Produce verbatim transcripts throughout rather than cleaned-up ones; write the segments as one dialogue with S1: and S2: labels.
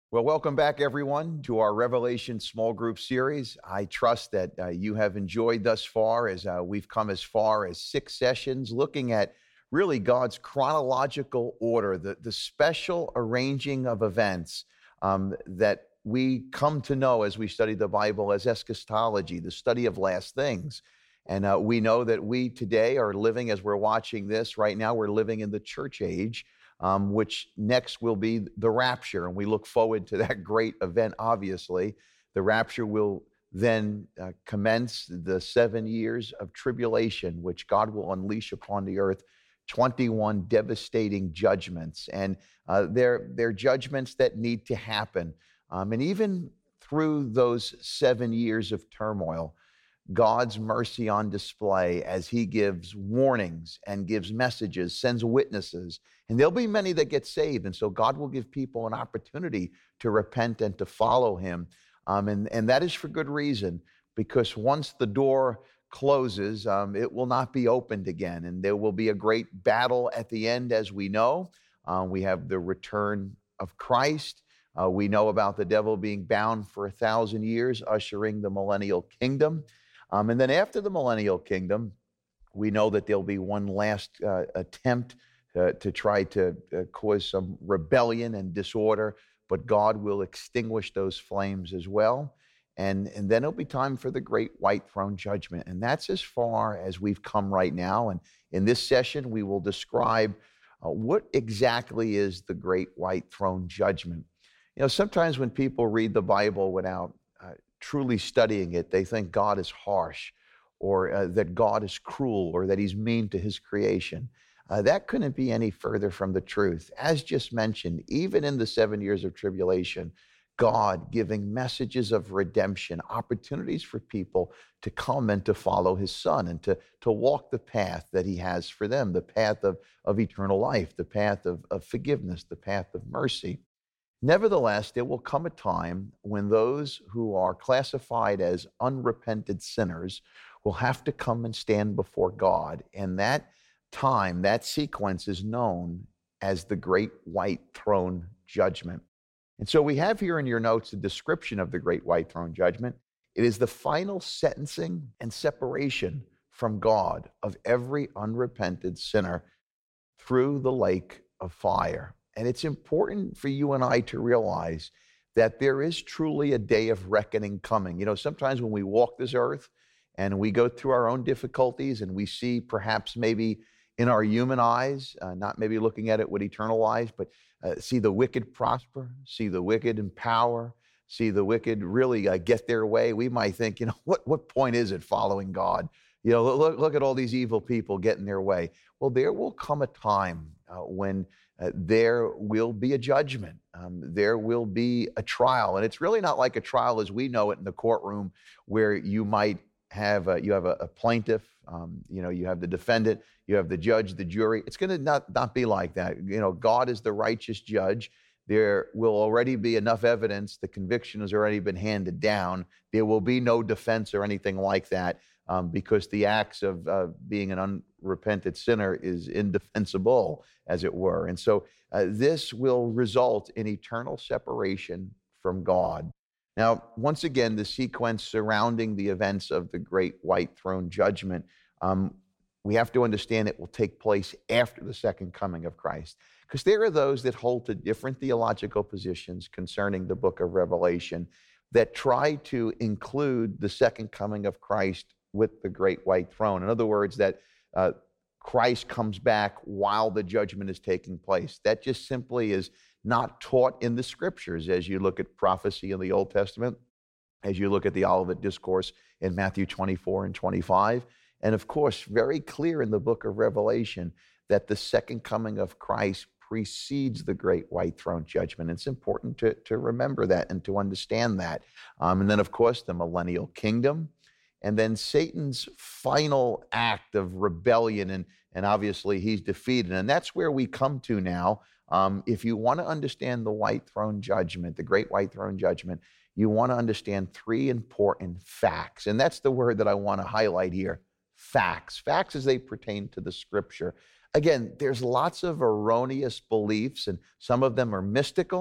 S1: Well, welcome back, everyone, to our Revelation small group series. I trust that uh, you have enjoyed thus far as uh, we've come as far as six sessions looking at really God's chronological order, the, the special arranging of events um, that we come to know as we study the Bible as eschatology, the study of last things. And uh, we know that we today are living, as we're watching this right now, we're living in the church age. Um, which next will be the rapture. And we look forward to that great event, obviously. The rapture will then uh, commence the seven years of tribulation, which God will unleash upon the earth, twenty-one devastating judgments. And uh, they're, they're judgments that need to happen. Um, and even through those seven years of turmoil, God's mercy on display as he gives warnings and gives messages, sends witnesses, and there'll be many that get saved. And so God will give people an opportunity to repent and to follow him. Um, and, and that is for good reason, because once the door closes, um, it will not be opened again. And there will be a great battle at the end, as we know. Uh, we have the return of Christ. Uh, we know about the devil being bound for a thousand years, ushering the millennial kingdom. Um, and then after the millennial kingdom, we know that there'll be one last uh, attempt uh, to try to uh, cause some rebellion and disorder, but God will extinguish those flames as well. And, and then it'll be time for the great white throne judgment. And that's as far as we've come right now. And in this session, we will describe uh, what exactly is the great white throne judgment. You know, sometimes when people read the Bible without uh, truly studying it, they think God is harsh, or uh, that God is cruel, or that he's mean to his creation. Uh, that couldn't be any further from the truth. As just mentioned, even in the seven years of tribulation, God giving messages of redemption, opportunities for people to come and to follow his son and to, to walk the path that he has for them, the path of, of eternal life, the path of, of forgiveness, the path of mercy. Nevertheless, there will come a time when those who are classified as unrepented sinners will have to come and stand before God. And that time, that sequence is known as the Great White Throne Judgment. And so we have here in your notes a description of the Great White Throne Judgment. It is the final sentencing and separation from God of every unrepented sinner through the lake of fire. And it's important for you and I to realize that there is truly a day of reckoning coming. You know, sometimes when we walk this earth and we go through our own difficulties and we see perhaps maybe in our human eyes, uh, not maybe looking at it with eternal eyes, but uh, see the wicked prosper, see the wicked in power, see the wicked really uh, get their way. We might think, you know, what, what point is it following God? You know, look, look at all these evil people getting their way. Well, there will come a time uh, when Uh, there will be a judgment. Um, there will be a trial. And it's really not like a trial as we know it in the courtroom, where you might have a, you have a, a plaintiff, um, you know, you have the defendant, you have the judge, the jury. It's going to not, not be like that. You know, God is the righteous judge. There will already be enough evidence. The conviction has already been handed down. There will be no defense or anything like that, um, because the acts of uh, being an unrepentant sinner is indefensible, as it were. And so uh, this will result in eternal separation from God. Now, once again, the sequence surrounding the events of the Great White Throne Judgment, um, we have to understand it will take place after the second coming of Christ. Because there are those that hold to different theological positions concerning the book of Revelation that try to include the second coming of Christ with the great white throne. In other words, that uh, Christ comes back while the judgment is taking place. That just simply is not taught in the scriptures as you look at prophecy in the Old Testament, as you look at the Olivet Discourse in Matthew twenty-four and twenty-five. And of course, very clear in the book of Revelation that the second coming of Christ precedes the great white throne judgment. It's important to, to remember that and to understand that. Um, and then, of course, the millennial kingdom, and then Satan's final act of rebellion, and, and obviously he's defeated. And that's where we come to now. Um, if you want to understand the white throne judgment, the great white throne judgment, you want to understand three important facts. And that's the word that I want to highlight here, facts. Facts as they pertain to the scripture. Again, there's lots of erroneous beliefs, and some of them are mystical.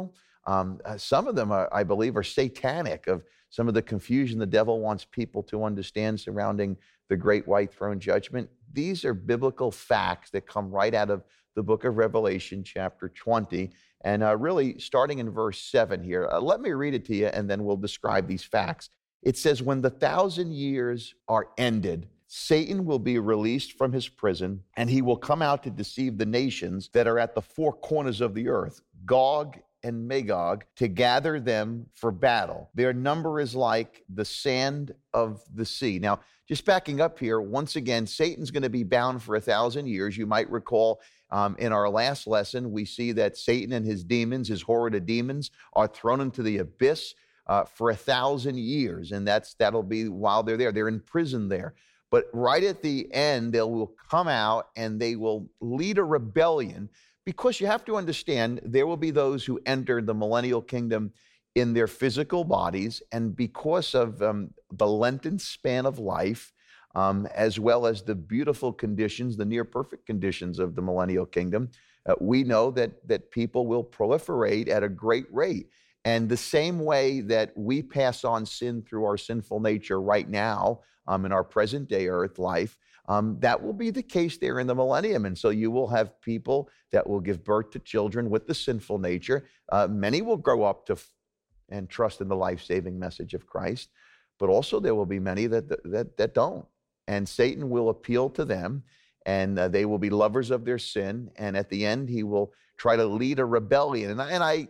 S1: Um, uh, some of them, are, I believe, are satanic, of some of the confusion the devil wants people to understand surrounding the great white throne judgment. These are biblical facts that come right out of the book of Revelation, chapter twenty, and uh, really starting in verse seven here. Uh, let me read it to you, and then we'll describe these facts. It says, when the thousand years are ended, Satan will be released from his prison, and he will come out to deceive the nations that are at the four corners of the earth, Gog and Magog, to gather them for battle. Their number is like the sand of the sea. Now, just backing up here, once again, Satan's going to be bound for a thousand years. You might recall um, in our last lesson, we see that Satan and his demons, his horde of demons, are thrown into the abyss uh, for a thousand years. And that's that'll be while they're there. They're in prison there. But right at the end, they will come out and they will lead a rebellion, because you have to understand there will be those who enter the millennial kingdom in their physical bodies, and because of um, the Lenten span of life, um, as well as the beautiful conditions, the near perfect conditions of the millennial kingdom, uh, we know that that people will proliferate at a great rate. And the same way that we pass on sin through our sinful nature right now um, in our present day earth life, um, that will be the case there in the millennium. And so you will have people that will give birth to children with the sinful nature. Uh, many will grow up to f- and trust in the life-saving message of Christ, but also there will be many that that that don't. And Satan will appeal to them, and uh, they will be lovers of their sin. And at the end, he will try to lead a rebellion. And I, and I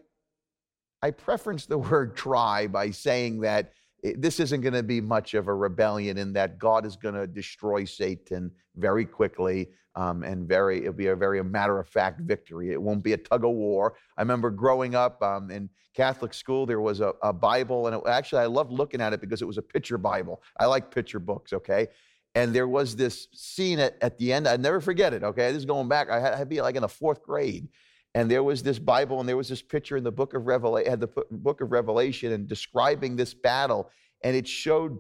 S1: I preference the word try by saying that it, this isn't going to be much of a rebellion, in that God is going to destroy Satan very quickly, um, and very it'll be a very a matter-of-fact victory. It won't be a tug of war. I remember growing up um, in Catholic school, there was a, a Bible, and it, actually I loved looking at it because it was a picture Bible. I like picture books, okay? And there was this scene at, at the end. I'd never forget it, okay? This is going back. I had to be like in the fourth grade. And there was this Bible, and there was this picture in the book of Revelation, had the book of Revelation, and describing this battle. And it showed,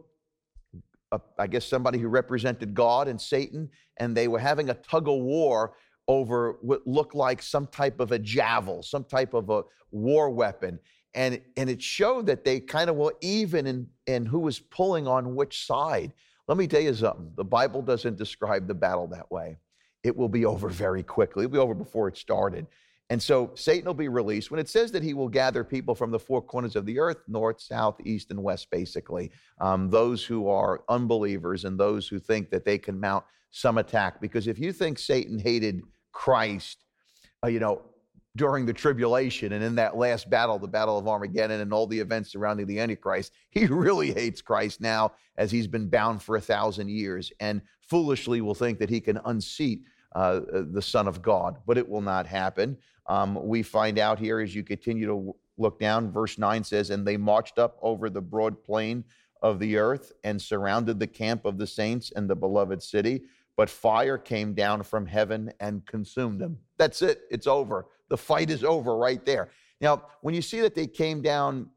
S1: a, I guess, somebody who represented God and Satan, and they were having a tug of war over what looked like some type of a javel, some type of a war weapon. And, and it showed that they kind of were even in, in who was pulling on which side. Let me tell you something. The Bible doesn't describe the battle that way. It will be over very quickly. It'll be over before it started. And so Satan will be released. When it says that he will gather people from the four corners of the earth, north, south, east, and west, basically, um, those who are unbelievers and those who think that they can mount some attack. Because if you think Satan hated Christ, uh, you know, during the tribulation and in that last battle, the Battle of Armageddon, and all the events surrounding the Antichrist, he really hates Christ now, as he's been bound for a thousand years, and foolishly will think that he can unseat uh, the Son of God, but it will not happen. Um, we find out here as you continue to look down, verse nine says, and they marched up over the broad plain of the earth and surrounded the camp of the saints and the beloved city, but fire came down from heaven and consumed them. That's it. It's over. The fight is over right there. Now, when you see that they came down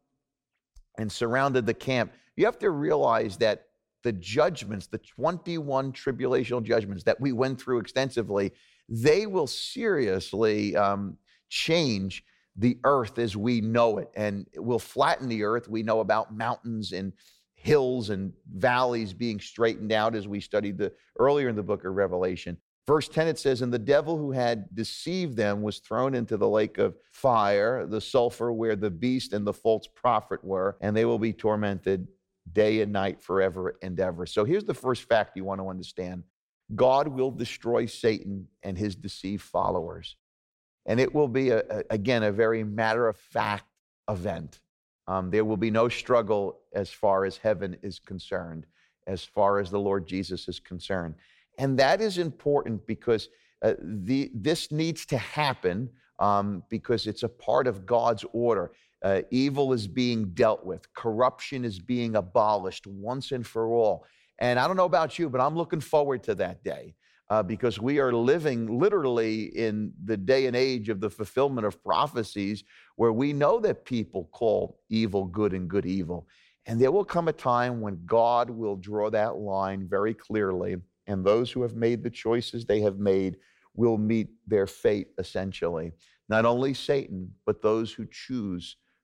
S1: and surrounded the camp, you have to realize that the judgments, the twenty-one tribulational judgments that we went through extensively, they will seriously um, change the earth as we know it, and it will flatten the earth. We know about mountains and hills and valleys being straightened out, as we studied the earlier in the book of Revelation. Verse ten, it says, and the devil who had deceived them was thrown into the lake of fire, the sulfur, where the beast and the false prophet were, and they will be tormented day and night forever and ever. So here's the first fact you want to understand. God will destroy Satan and his deceived followers. And it will be, a, a, again, a very matter-of-fact event. Um, there will be no struggle as far as heaven is concerned, as far as the Lord Jesus is concerned. And that is important because uh, the, this needs to happen um, because it's a part of God's order. Uh, evil is being dealt with. Corruption is being abolished once and for all. And I don't know about you, but I'm looking forward to that day uh, because we are living literally in the day and age of the fulfillment of prophecies, where we know that people call evil good and good evil. And there will come a time when God will draw that line very clearly, and those who have made the choices they have made will meet their fate, essentially. Not only Satan, but those who choose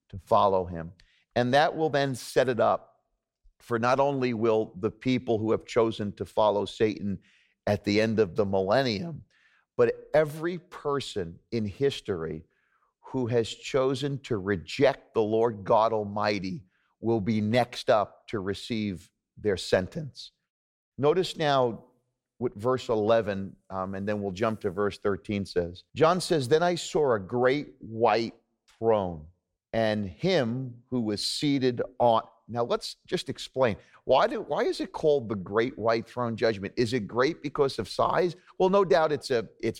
S1: to follow him. And that will then set it up for not only will the people who have chosen to follow Satan at the end of the millennium, but every person in history who has chosen to reject the Lord God Almighty will be next up to receive their sentence. Notice now what verse eleven, um, and then we'll jump to verse thirteen says. John says, "Then I saw a great white throne, and him who was seated on." Now let's just explain. Why do why is it called the Great White Throne Judgment? Is it great because of size? Well, no doubt it's a it's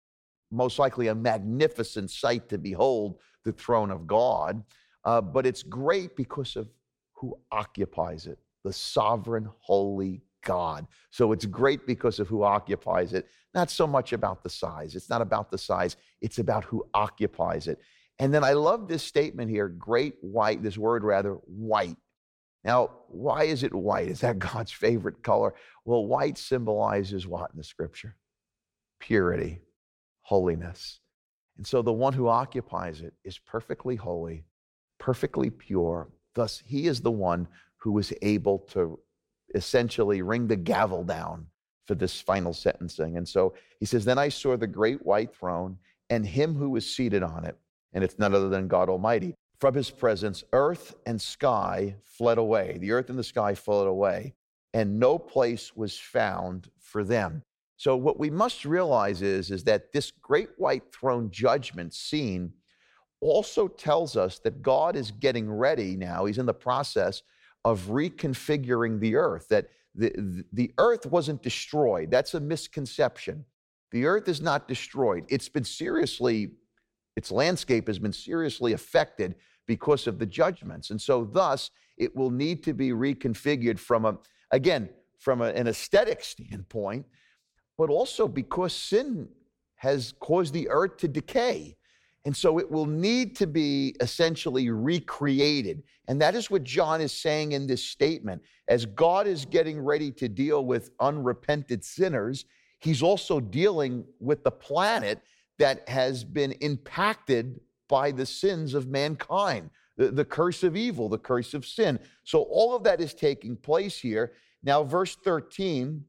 S1: most likely a magnificent sight to behold, the throne of God. Uh, but it's great because of who occupies it, the sovereign, holy God. So it's great because of who occupies it, not so much about the size. It's not about the size. It's about who occupies it. And then I love this statement here, great white, this word rather, white. Now, why is it white? Is that God's favorite color? Well, white symbolizes what in the scripture? Purity, holiness. And so the one who occupies it is perfectly holy, perfectly pure. Thus, he is the one who is able to essentially ring the gavel down for this final sentencing. And so he says, "Then I saw the great white throne and him who was seated on it, and it's none other than God Almighty. From his presence, earth and sky fled away." The earth and the sky fled away, and no place was found for them. So what we must realize is, is that this great white throne judgment scene also tells us that God is getting ready now. He's in the process of reconfiguring the earth, that the, the earth wasn't destroyed. That's a misconception. The earth is not destroyed. It's been seriously, its landscape has been seriously affected because of the judgments. And so thus, it will need to be reconfigured from a, again, from a, an aesthetic standpoint, but also because sin has caused the earth to decay. And so it will need to be essentially recreated. And that is what John is saying in this statement. As God is getting ready to deal with unrepented sinners, he's also dealing with the planet that has been impacted by the sins of mankind, the, the curse of evil, the curse of sin. So all of that is taking place here. Now, verse thirteen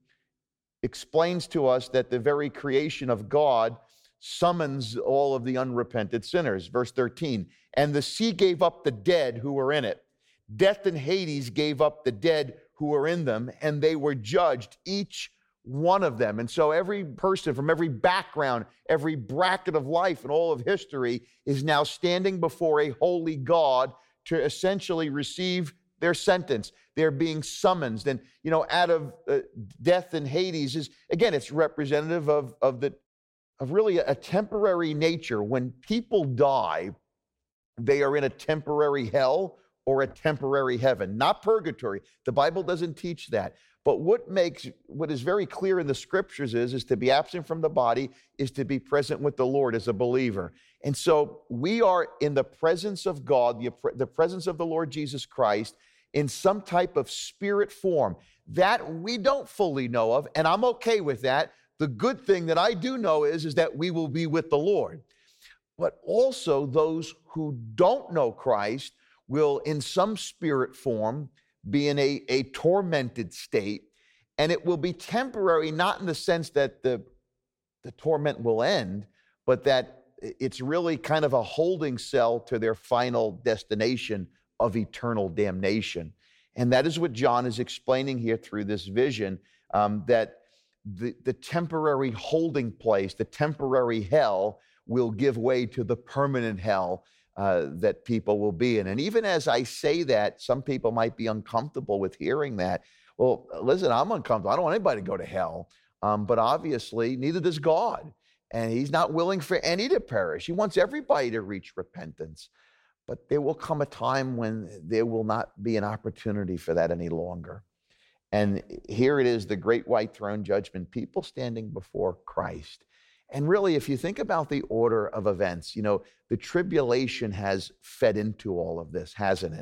S1: explains to us that the very creation of God summons all of the unrepented sinners. Verse thirteen, "And the sea gave up the dead who were in it. Death and Hades gave up the dead who were in them, and they were judged, each one of them." And so every person from every background, every bracket of life and all of history is now standing before a holy God to essentially receive their sentence. They're being summoned. And, you know, out of uh, death and Hades is, again, it's representative of, of the of really a temporary nature. When people die, they are in a temporary hell or a temporary heaven, not purgatory. The Bible doesn't teach that. But what makes, what is very clear in the scriptures is, is to be absent from the body is to be present with the Lord as a believer. And so we are in the presence of God, the, the presence of the Lord Jesus Christ in some type of spirit form that we don't fully know of, and I'm okay with that. The good thing that I do know is, is that we will be with the Lord. But also those who don't know Christ will in some spirit form be in a, a tormented state, and it will be temporary, not in the sense that the, the torment will end, but that it's really kind of a holding cell to their final destination of eternal damnation. And that is what John is explaining here through this vision, um, that the, the temporary holding place, the temporary hell, will give way to the permanent hell uh, that people will be in. And even as I say that, some people might be uncomfortable with hearing that. Well, listen, I'm uncomfortable. I don't want anybody to go to hell. Um, but obviously, neither does God. And he's not willing for any to perish. He wants everybody to reach repentance. But there will come a time when there will not be an opportunity for that any longer. And here it is, the great white throne judgment, people standing before Christ. And really, if you think about the order of events, you know, the tribulation has fed into all of this, hasn't it?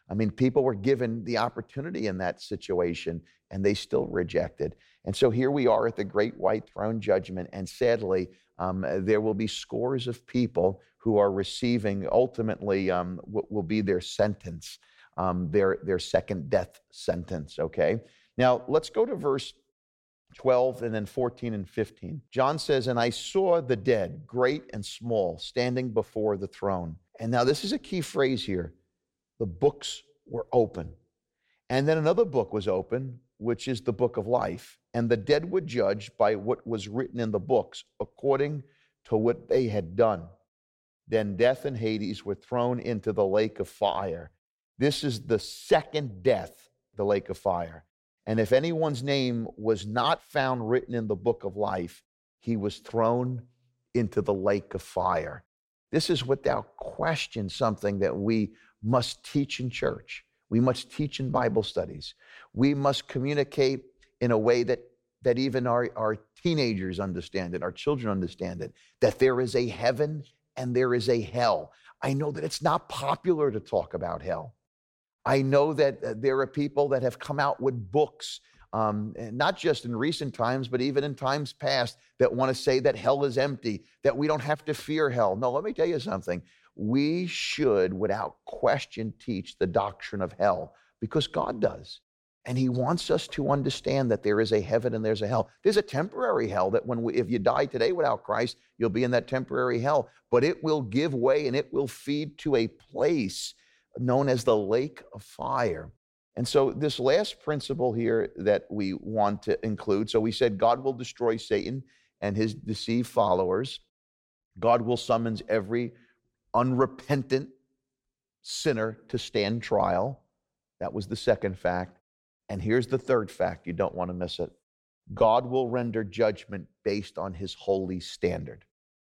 S1: I mean, people were given the opportunity in that situation, and they still rejected. And so here we are at the great white throne judgment, and sadly, um, there will be scores of people who are receiving ultimately um, what will be their sentence, um, their, their second death sentence, okay? Now, let's go to verse twelve and then fourteen and fifteen. John says, "And I saw the dead, great and small, standing before the throne." And now this is a key phrase here. The books were open. And then another book was open, which is the book of life. And the dead were judged by what was written in the books, according to what they had done. Then death and Hades were thrown into the lake of fire. This is the second death, the lake of fire. And if anyone's name was not found written in the book of life, he was thrown into the lake of fire. This is without question something that we must teach in church. We must teach in Bible studies. We must communicate in a way that, that even our, our teenagers understand it, our children understand it, that there is a heaven and there is a hell. I know that it's not popular to talk about hell. I know that uh, there are people that have come out with books, um, not just in recent times, but even in times past, that want to say that hell is empty, that we don't have to fear hell. No, let me tell you something. We should, without question, teach the doctrine of hell, because God does. And he wants us to understand that there is a heaven and there's a hell. There's a temporary hell that when we, if you die today without Christ, you'll be in that temporary hell. But it will give way and it will feed to a place known as the lake of fire. And so this last principle here that we want to include, so we said God will destroy Satan and his deceived followers. God will summons every unrepentant sinner to stand trial. That was the second fact. And here's the third fact. You don't want to miss it. God will render judgment based on his holy standard.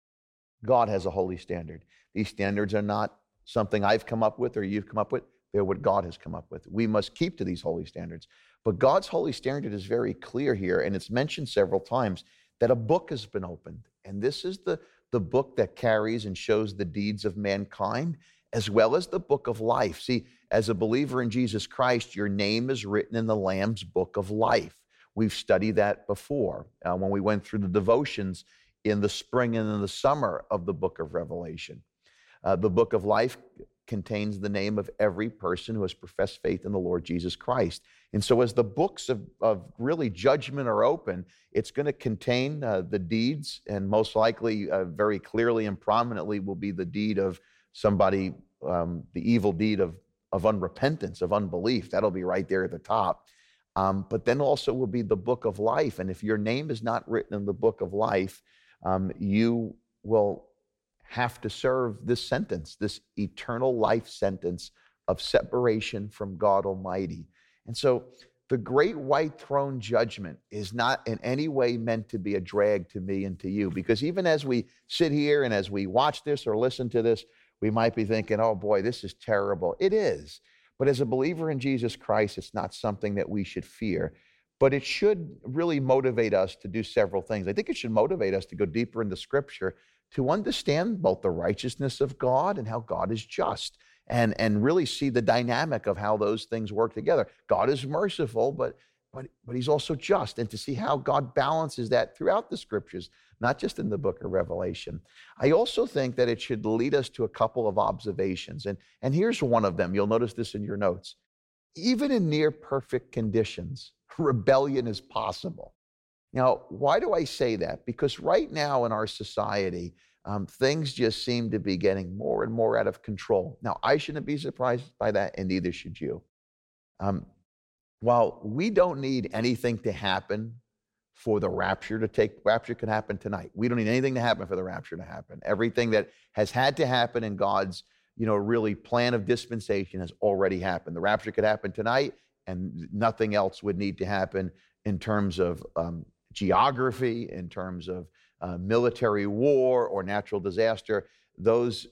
S1: God has a holy standard. These standards are not something I've come up with or you've come up with. They're what God has come up with. We must keep to these holy standards. But God's holy standard is very clear here, and it's mentioned several times that a book has been opened. And this is the, the book that carries and shows the deeds of mankind, as well as the book of life. See, as a believer in Jesus Christ, your name is written in the Lamb's book of life. We've studied that before uh, when we went through the devotions in the spring and in the summer of the book of Revelation. Uh, the book of life contains the name of every person who has professed faith in the Lord Jesus Christ. And so as the books of, of really judgment are open, it's going to contain uh, the deeds, and most likely uh, very clearly and prominently will be the deed of somebody, um, the evil deed of, of unrepentance, of unbelief. That'll be right there at the top. Um, but then also will be the book of life. And if your name is not written in the book of life, um, you will have to serve this sentence, this eternal life sentence of separation from God Almighty. And so the great white throne judgment is not in any way meant to be a drag to me and to you, because even as we sit here and as we watch this or listen to this, we might be thinking, oh boy, this is terrible. It is. But as a believer in Jesus Christ, it's not something that we should fear. But it should really motivate us to do several things. I think it should motivate us to go deeper into Scripture, to understand both the righteousness of God and how God is just, and, and really see the dynamic of how those things work together. God is merciful, but, but, but he's also just, and to see how God balances that throughout the Scriptures, not just in the book of Revelation. I also think that it should lead us to a couple of observations, and, and here's one of them. You'll notice this in your notes. Even in near perfect conditions, rebellion is possible. Now, why do I say that? Because right now in our society, um, things just seem to be getting more and more out of control. Now, I shouldn't be surprised by that, and neither should you. Um, while we don't need anything to happen for the rapture to take, rapture could happen tonight. We don't need anything to happen for the rapture to happen. Everything that has had to happen in God's, you know, really plan of dispensation has already happened. The rapture could happen tonight, and nothing else would need to happen in terms of um, geography, in terms of uh, military war or natural disaster. Those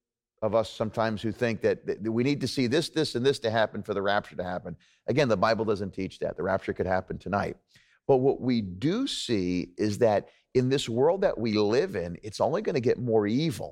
S1: of us sometimes who think that, that we need to see this, this, and this to happen for the rapture to happen. Again, the Bible doesn't teach that. The rapture could happen tonight. But what we do see is that in this world that we live in, it's only going to get more evil.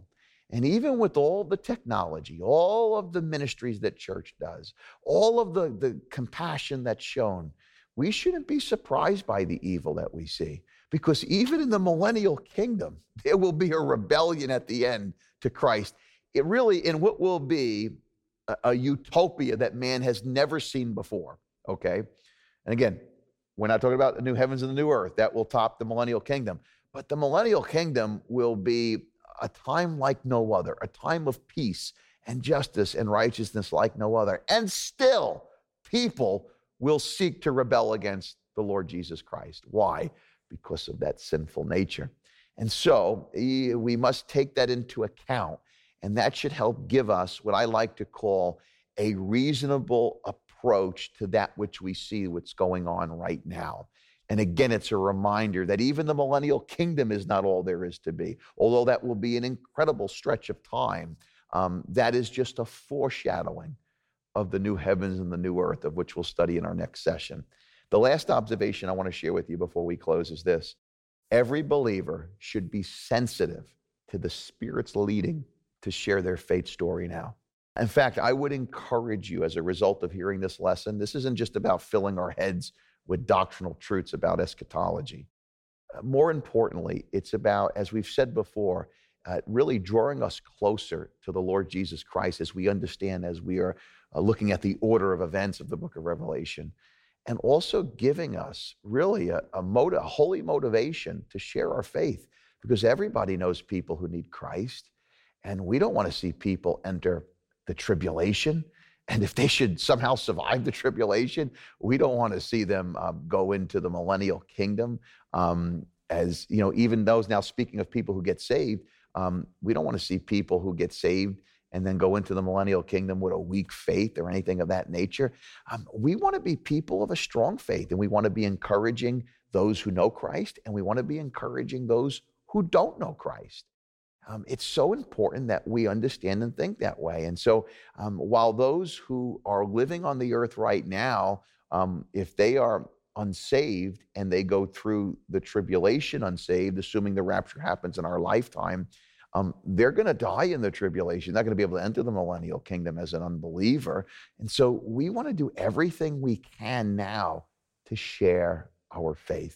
S1: And even with all the technology, all of the ministries that church does, all of the, the compassion that's shown, we shouldn't be surprised by the evil that we see. Because even in the millennial kingdom, there will be a rebellion at the end to Christ. It really, in what will be a, a utopia that man has never seen before, okay? And again, we're not talking about the new heavens and the new earth. That will top the millennial kingdom. But the millennial kingdom will be a time like no other, a time of peace and justice and righteousness like no other. And still, people will seek to rebel against the Lord Jesus Christ. Why? Because of that sinful nature. And so we must take that into account, and that should help give us what I like to call a reasonable approach to that which we see what's going on right now. And again, it's a reminder that even the millennial kingdom is not all there is to be. Although that will be an incredible stretch of time, um, that is just a foreshadowing of the new heavens and the new earth, of which we'll study in our next session. The last observation I want to share with you before we close is this. Every believer should be sensitive to the Spirit's leading to share their faith story now. In fact, I would encourage you, as a result of hearing this lesson, this isn't just about filling our heads with doctrinal truths about eschatology. Uh, more importantly, it's about, as we've said before, uh, really drawing us closer to the Lord Jesus Christ as we understand, as we are uh, looking at the order of events of the book of Revelation, and also giving us really a, a, motive, a holy motivation to share our faith, because everybody knows people who need Christ, and we don't want to see people enter the tribulation. And if they should somehow survive the tribulation, we don't want to see them uh, go into the millennial kingdom. Um, as you know, even those, now speaking of people who get saved, um, we don't want to see people who get saved and then go into the millennial kingdom with a weak faith or anything of that nature. Um, we want to be people of a strong faith, and we want to be encouraging those who know Christ, and we want to be encouraging those who don't know Christ. Um, it's so important that we understand and think that way. And so um, while those who are living on the earth right now, um, if they are unsaved and they go through the tribulation unsaved, assuming the rapture happens in our lifetime, um, they're going to die in the tribulation. They're not going to be able to enter the millennial kingdom as an unbeliever. And so we want to do everything we can now to share our faith.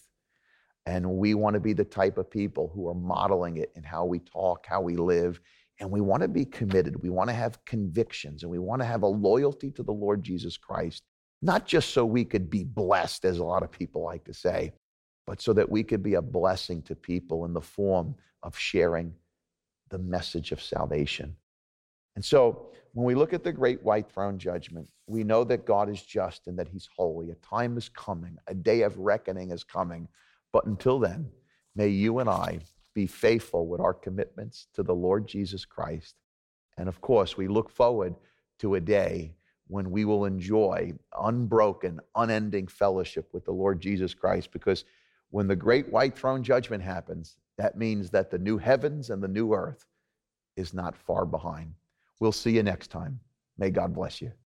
S1: And we want to be the type of people who are modeling it in how we talk, how we live. And we want to be committed. We want to have convictions, and we want to have a loyalty to the Lord Jesus Christ, not just so we could be blessed, as a lot of people like to say, but so that we could be a blessing to people in the form of sharing the message of salvation. And so when we look at the great white throne judgment, we know that God is just and that he's holy. A time is coming. A day of reckoning is coming. But until then, may you and I be faithful with our commitments to the Lord Jesus Christ. And of course, we look forward to a day when we will enjoy unbroken, unending fellowship with the Lord Jesus Christ, because when the great white throne judgment happens, that means that the new heavens and the new earth is not far behind. We'll see you next time. May God bless you.